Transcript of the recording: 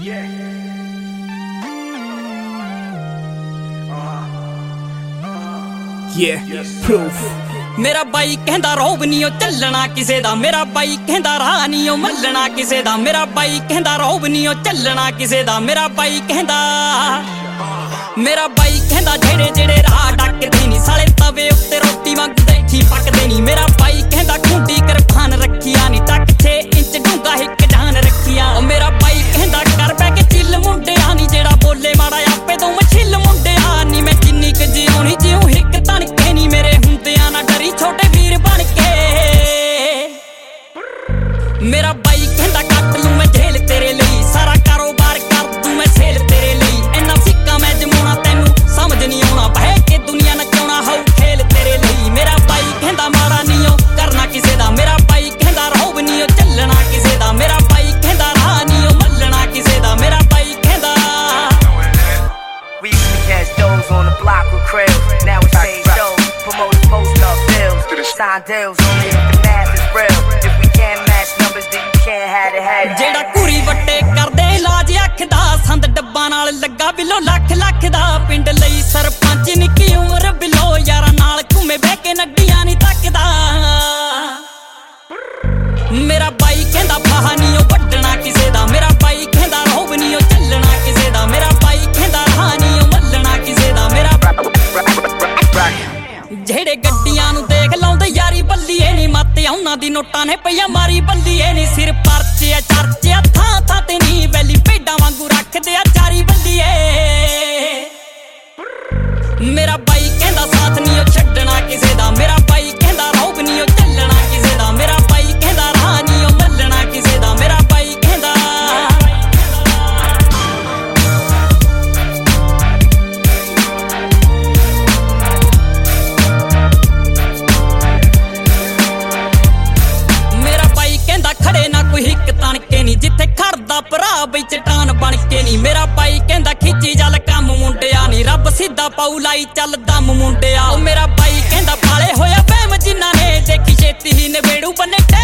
मेरा बाई कहंदा रौब नी ओ चलना किसे दा, मेरा बाई कहंदा राह नी ओ मल्लना किसे दा, मेरा बाई कहंदा रौब नी ओ चलना किसे दा, मेरा बाई कहंदा जेड़े जेड़े राह डकदे नी साले तवे उत्ते रोटी वांगू देखी पकदे नी, मेरा बाई कहंदा खूंडी करफान रखिया नी टक 6 इंच डूंगा हिक जान रखिया, मेरा बाई कहंदा कर बै के चिल मुंडिया नी जेड़ा बोले माड़ा आपे तू मछिल मुंडिया नी, मैं जिन्नी क जिउणी जिउं हिक तणके नी मेरे हुंदियां ना डरी छोटे वीर बन के, मेरा बाई कहंदा कट लूं मैं झेल तेरे लई सारा कारोबार कर दूं मैं सेल तेरे लई, इन्ना सिक्का मैं जमाउणा तैनूं समझ नहीं आउणा बह के दुनिया नचाउणा हाउ खेल तेरे लई, मेरा बाई कहंदा माड़ा नी ओ करना किसे दा, मेरा बाई कहंदा रौब नी ओ चलना किसे दा, मेरा बाई कहंदा राह नी ओ मल्लना किसे दा, मेरा बाई कहंदा We used to catch those on the block with krills. Now it's stage shows, promoters post up bills, sign deals only if the math is real. If we can't match numbers, then you can't have it, have it. जेड़ा कुरी वट्टे करदे इलाज अख दा, संद डब्बा नाल लगा बिलो लख लख दा, पिंड लई सरपंच निक्की उमर बिलो यारा नाल घूमे बह के नड्डियां नी तकदा, मेरा बाई कहंदा फाहा नी ओ वड्डना किसे दा, मेरा बाई कहंदा रौब नी ओ चलना किसे दा, मेरा बाई कहंदा राह नी ओ मल्लना किसे दा, मेरा जेड़े गड्डियां नूं देख लाउंदे यारी बल्लीए नी मत उन्हां दी नोटां ने पईया मारी बल्लीए नी, सिर परचे चर्चे थां थां ते नी वैली भेडां वांगू रखदे आ चारी बल्लीए, मेरा बाई कहंदा साथ नी ओ छड्डना किसे दा, मेरा बाई कहंदा रौब नी ओ चलना किसे दा, मेरा बाई कहंदा राह नी ओ मल्लना किसे दा, मेरा बाई कहंदा खड़े ना कोई हिक तणके नी जिथे खड़दा भरा बई चट्टान बन के नी, मेरा बाई कहंदा खिची जल कम मुंडिया नी रब सीधा पाऊ लाई चल दम मुंडिया, मेरा बाई कहंदा पाले होया वहम जिन्हां ने देखी छेती ही नवेड़ू बन्ने